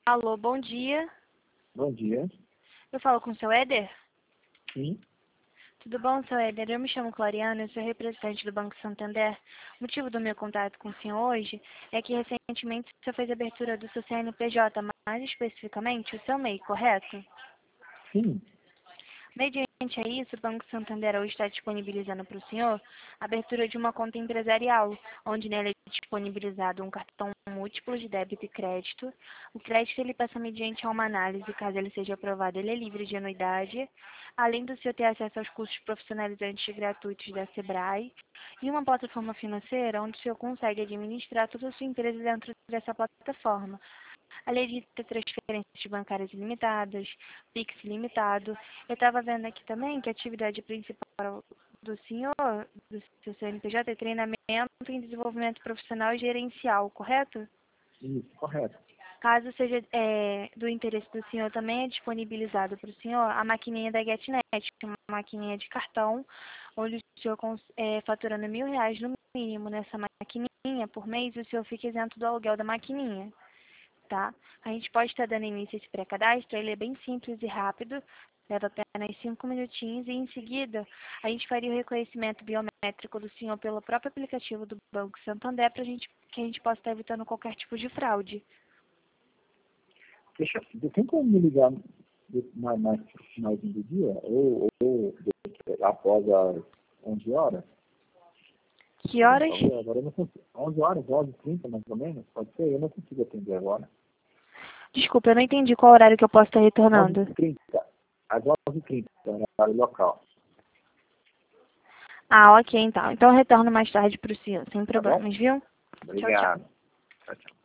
Alô, bom dia. Bom dia. Eu falo com o seu Éder? Sim. Tudo bom, seu Éder? Eu me chamo Clariana, eu sou representante do Banco Santander. O motivo do meu contato com o senhor hoje é que recentemente o senhor fez a abertura do seu CNPJ, mais especificamente o seu MEI, correto? Sim. Mediante a isso, o Banco Santander hoje está disponibilizando para o senhor a abertura de uma conta empresarial, onde nela é disponibilizado um cartão múltiplo de débito e crédito. O crédito ele passa mediante a uma análise, caso ele seja aprovado, ele é livre de anuidade, além do senhor ter acesso aos cursos profissionalizantes gratuitos da Sebrae, e uma plataforma financeira onde o senhor consegue administrar toda a sua empresa dentro dessa plataforma. Além de ter transferências bancárias ilimitadas, Pix ilimitado. Eu estava vendo aqui também que a atividade principal do senhor, do seu CNPJ, é treinamento em desenvolvimento profissional e gerencial, correto? Isso, correto. Caso seja do interesse do senhor, também é disponibilizado para o senhor a maquininha da GetNet, uma maquininha de cartão, onde o senhor faturando R$ 1.000 no mínimo nessa maquininha por mês, o senhor fica isento do aluguel da maquininha. Tá? A gente pode estar dando início a esse pré-cadastro, ele é bem simples e rápido, leva apenas 5 minutinhos e em seguida a gente faria o reconhecimento biométrico do senhor pelo próprio aplicativo do Banco Santander para que a gente possa estar evitando qualquer tipo de fraude. Tem como me ligar mais pro finalzinho do dia? Ou após as 11 horas? Que horas? Agora eu não consigo. 11 horas, 11h30 mais ou menos? Pode ser? Eu não consigo atender agora. Desculpa, eu não entendi qual horário que eu posso estar retornando. 11h30. Às 11h30, horário local. Ah, ok, então. Então eu retorno mais tarde para o senhor, sem Tá bom? problemas, viu? Tchau, tchau. Obrigado. Tchau, tchau.